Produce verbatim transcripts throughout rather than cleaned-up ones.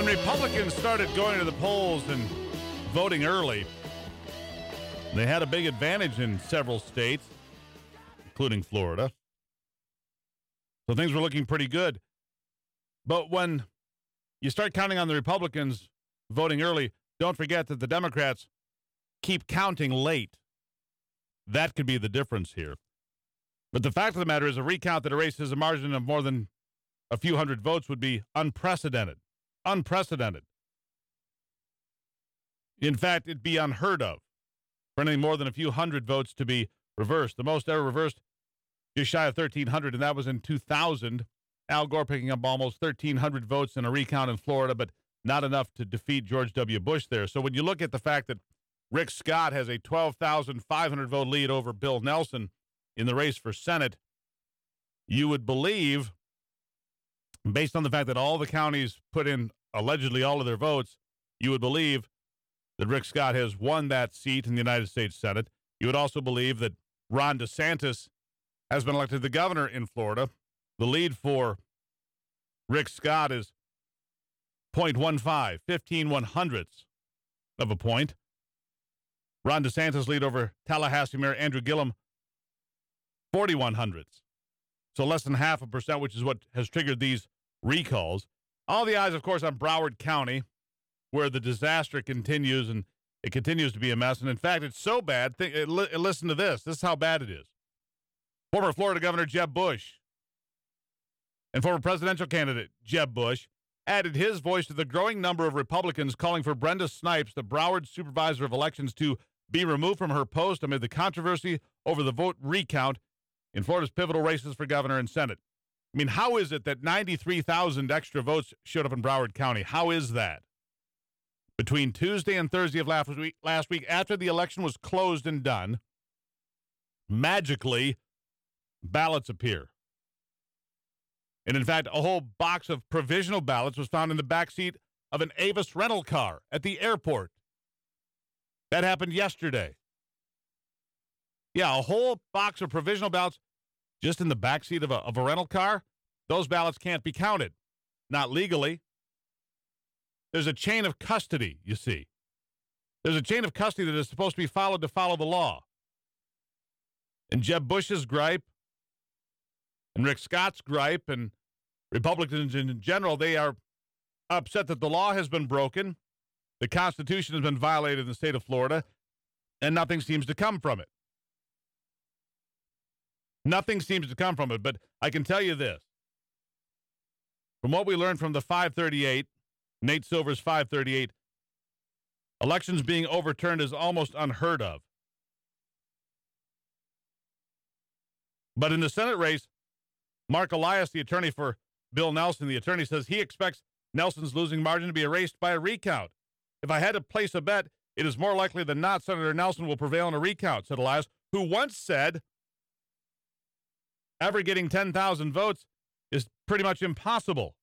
When Republicans started going to the polls and voting early, they had a big advantage in several states, including Florida. So things were looking pretty good. But when you start counting on the Republicans voting early, don't forget that the Democrats keep counting late. That could be the difference here. But the fact of the matter is a recount that erases a margin of more than a few hundred votes would be unprecedented. Unprecedented. In fact, it'd be unheard of for any more than a few hundred votes to be reversed. The most ever reversed just shy of thirteen hundred, and that was in two thousand. Al Gore picking up almost thirteen hundred votes in a recount in Florida, but not enough to defeat George W. Bush there. So when you look at the fact that Rick Scott has a twelve thousand five hundred vote lead over Bill Nelson in the race for Senate, you would believe, based on the fact that all the counties put in allegedly all of their votes, you would believe that Rick Scott has won that seat in the United States Senate. You would also believe that Ron DeSantis has been elected the governor in Florida. The lead for Rick Scott is point one five, fifteen one hundredths of a point. Ron DeSantis' lead over Tallahassee Mayor Andrew Gillum, forty-one hundredths. So less than half a percent, which is what has triggered these recalls. All the eyes, of course, on Broward County, where the disaster continues, and it continues to be a mess. And in fact, it's so bad. Think, listen to this. This is how bad it is. Former Florida Governor Jeb Bush and former presidential candidate Jeb Bush added his voice to the growing number of Republicans calling for Brenda Snipes, the Broward Supervisor of Elections, to be removed from her post amid the controversy over the vote recount in Florida's pivotal races for governor and Senate. I mean, how is it that ninety-three thousand extra votes showed up in Broward County? How is that? Between Tuesday and Thursday of last week, last week, after the election was closed and done, magically, ballots appear. And in fact, a whole box of provisional ballots was found in the backseat of an Avis rental car at the airport. That happened yesterday. Yeah, a whole box of provisional ballots just in the backseat of a, of a rental car. Those ballots can't be counted. Not legally. There's a chain of custody, you see. There's a chain of custody that is supposed to be followed to follow the law. And Jeb Bush's gripe, and Rick Scott's gripe, and Republicans in general, they are upset that the law has been broken, the Constitution has been violated in the state of Florida, and nothing seems to come from it. Nothing seems to come from it, but I can tell you this. From what we learned from the five thirty-eight, Nate Silver's five thirty-eight, elections being overturned is almost unheard of. But in the Senate race, Mark Elias, the attorney for Bill Nelson, the attorney says he expects Nelson's losing margin to be erased by a recount. If I had to place a bet, it is more likely than not Senator Nelson will prevail in a recount, said Elias, who once said ever getting ten thousand votes is pretty much impossible.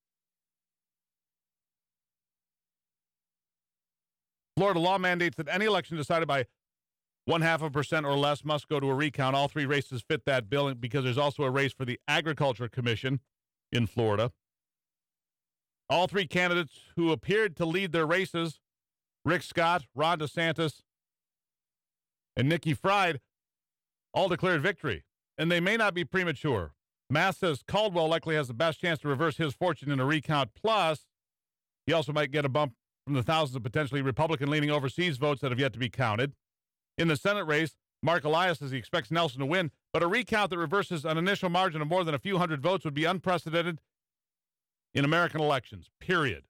Florida law mandates that any election decided by one half of a percent or less must go to a recount. All three races fit that bill because there's also a race for the Agriculture Commission in Florida. All three candidates who appeared to lead their races, Rick Scott, Ron DeSantis, and Nikki Fried, all declared victory. And they may not be premature. Math says Caldwell likely has the best chance to reverse his fortune in a recount. Plus, he also might get a bump from the thousands of potentially Republican-leaning overseas votes that have yet to be counted. In the Senate race, Mark Elias says he expects Nelson to win, but a recount that reverses an initial margin of more than a few hundred votes would be unprecedented in American elections, period.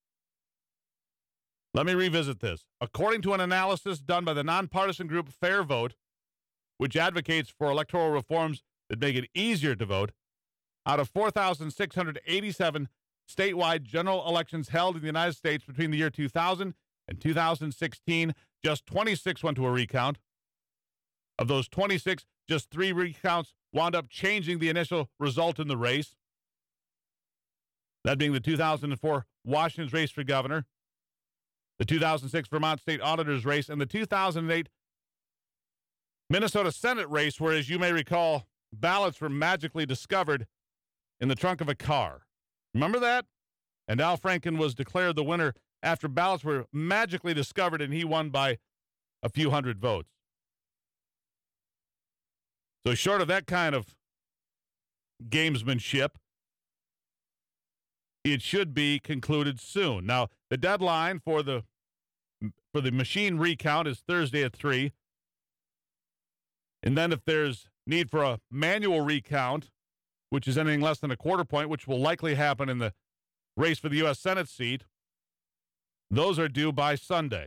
Let me revisit this. According to an analysis done by the nonpartisan group Fair Vote, which advocates for electoral reforms that make it easier to vote, out of four thousand six hundred eighty-seven statewide general elections held in the United States between the year two thousand and two thousand sixteen, just twenty-six went to a recount. Of those twenty-six, just three recounts wound up changing the initial result in the race. That being the two thousand four Washington's race for governor, the two thousand six Vermont State Auditor's race, and the two thousand eight Minnesota Senate race, where, as you may recall, ballots were magically discovered in the trunk of a car. Remember that? And Al Franken was declared the winner after ballots were magically discovered, and he won by a few hundred votes. So short of that kind of gamesmanship, it should be concluded soon. Now, the deadline for the for the machine recount is Thursday at three. And then if there's need for a manual recount, which is anything less than a quarter point, which will likely happen in the race for the U S Senate seat, those are due by Sunday.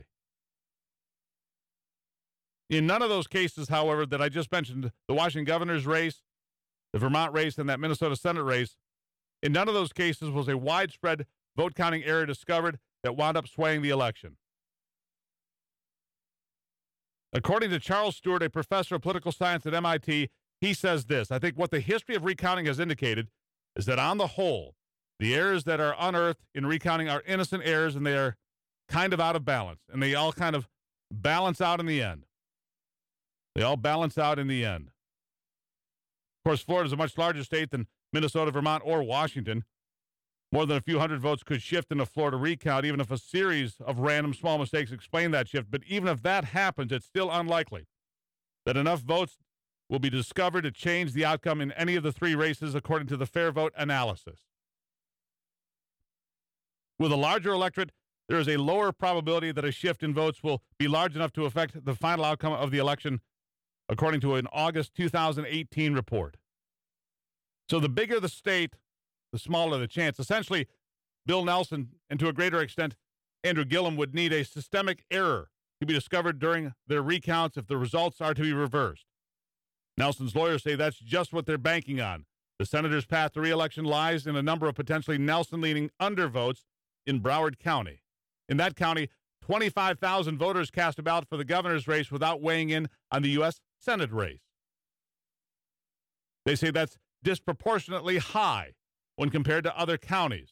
In none of those cases, however, that I just mentioned, the Washington governor's race, the Vermont race, and that Minnesota Senate race, in none of those cases was a widespread vote counting error discovered that wound up swaying the election. According to Charles Stewart, a professor of political science at M I T, he says this: I think what the history of recounting has indicated is that on the whole, the errors that are unearthed in recounting are innocent errors, and they are kind of out of balance, and they all kind of balance out in the end. They all balance out in the end. Of course, Florida is a much larger state than Minnesota, Vermont, or Washington. More than a few hundred votes could shift in a Florida recount, even if a series of random small mistakes explain that shift. But even if that happens, it's still unlikely that enough votes will be discovered to change the outcome in any of the three races, according to the Fair Vote analysis. With a larger electorate, there is a lower probability that a shift in votes will be large enough to affect the final outcome of the election, according to an August two thousand eighteen report. So the bigger the state, the smaller the chance. Essentially, Bill Nelson, and to a greater extent, Andrew Gillum, would need a systemic error to be discovered during their recounts if the results are to be reversed. Nelson's lawyers say that's just what they're banking on. The senator's path to re-election lies in a number of potentially Nelson-leaning undervotes in Broward County. In that county, twenty-five thousand voters cast a ballot for the governor's race without weighing in on the U S Senate race. They say that's disproportionately high when compared to other counties.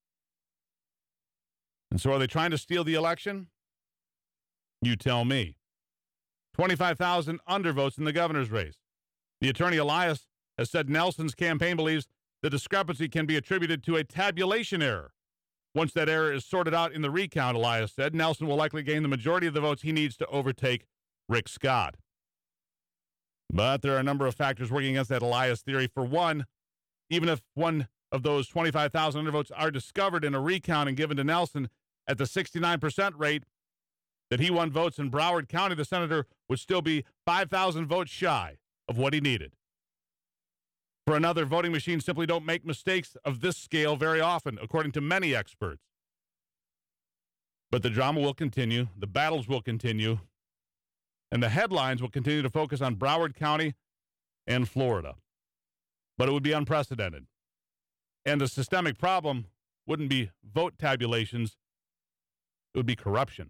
And so are they trying to steal the election? You tell me. twenty-five thousand undervotes in the governor's race. The attorney Elias has said Nelson's campaign believes the discrepancy can be attributed to a tabulation error. Once that error is sorted out in the recount, Elias said, Nelson will likely gain the majority of the votes he needs to overtake Rick Scott. But there are a number of factors working against that Elias theory. For one, even if one of those twenty-five thousand undervotes are discovered in a recount and given to Nelson at the sixty-nine percent rate that he won votes in Broward County, the senator would still be five thousand votes shy of what he needed. For another, voting machines simply don't make mistakes of this scale very often, according to many experts. But the drama will continue, the battles will continue, and the headlines will continue to focus on Broward County and Florida. But it would be unprecedented. And the systemic problem wouldn't be vote tabulations, it would be corruption,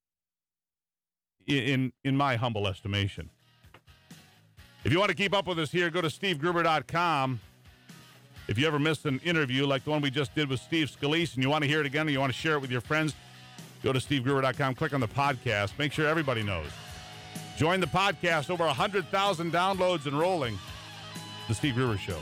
in, in my humble estimation. If you want to keep up with us here, go to steve gruber dot com. If you ever missed an interview like the one we just did with Steve Scalise and you want to hear it again and you want to share it with your friends, go to steve gruber dot com, click on the podcast. Make sure everybody knows. Join the podcast, over one hundred thousand downloads and rolling. The Steve Gruber Show.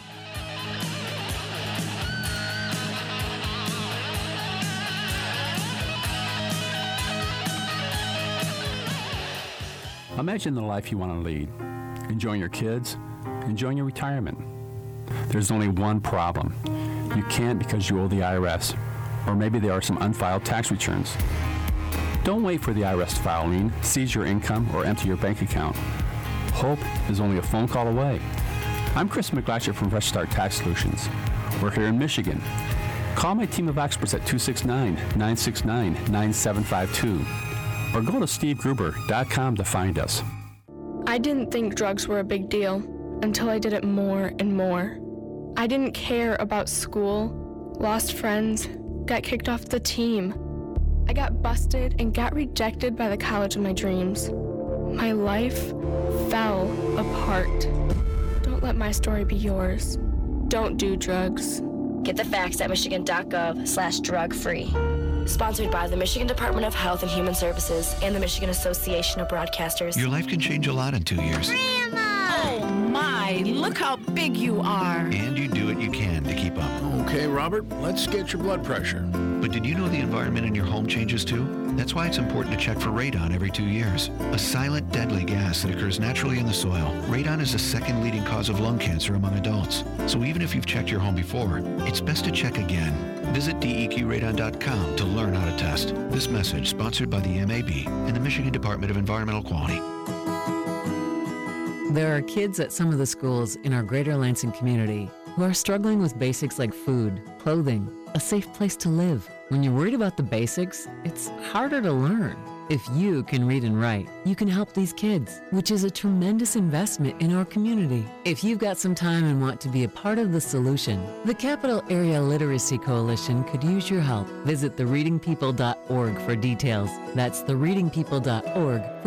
Imagine the life you want to lead. Enjoying your kids, enjoying your retirement. There's only one problem. You can't because you owe the I R S, or maybe there are some unfiled tax returns. Don't wait for the I R S to file a lien, seize your income, or empty your bank account. Hope is only a phone call away. I'm Chris McGlatcher from Fresh Start Tax Solutions. We're here in Michigan. Call my team of experts at two six nine, nine six nine, nine seven five two or go to steve gruber dot com to find us. I didn't think drugs were a big deal until I did it more and more. I didn't care about school, lost friends, got kicked off the team. I got busted and got rejected by the college of my dreams. My life fell apart. Don't let my story be yours. Don't do drugs. Get the facts at michigan dot gov slash drug free. Sponsored by the Michigan Department of Health and Human Services and the Michigan Association of Broadcasters. Your life can change a lot in two years. Grandma! Oh, my My, look how big you are. And you do what you can to keep up. Okay, Robert, let's get your blood pressure. But did you know the environment in your home changes too? That's why it's important to check for radon every two years. A silent, deadly gas that occurs naturally in the soil. Radon is the second leading cause of lung cancer among adults. So even if you've checked your home before, it's best to check again. Visit D E Q radon dot com to learn how to test. This message sponsored by the M A B and the Michigan Department of Environmental Quality. There are kids at some of the schools in our greater Lansing community who are struggling with basics like food, clothing, a safe place to live. When you're worried about the basics, it's harder to learn. If you can read and write, you can help these kids, which is a tremendous investment in our community. If you've got some time and want to be a part of the solution, the Capital Area Literacy Coalition could use your help. Visit the reading people dot org for details. That's the reading people dot org for